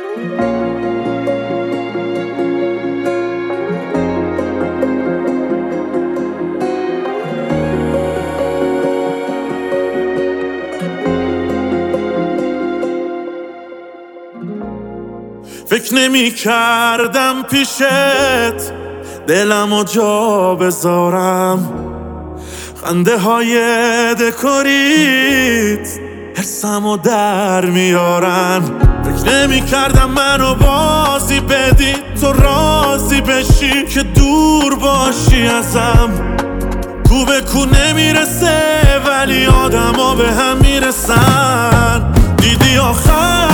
فکر نمی کردم پیشت دلمو جا بذارم، خنده های دکوریت حسمو در میارن. فکر نمی کردم منو بازی بدی تو راضی بشی که دور باشی ازم. کو به کو نمیرسه ولی آدما به هم میرسن. دیدی آخر